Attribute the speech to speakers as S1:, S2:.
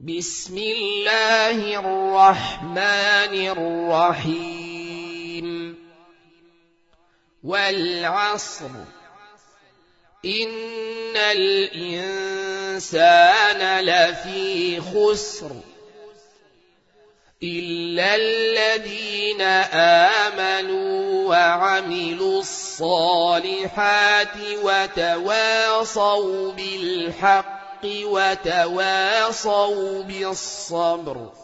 S1: بسم الله الرحمن الرحيم والعصر إن الإنسان لفي خسر إلا الذين آمنوا وعملوا الصالحات وتواصوا بالحق وتواصوا بالصبر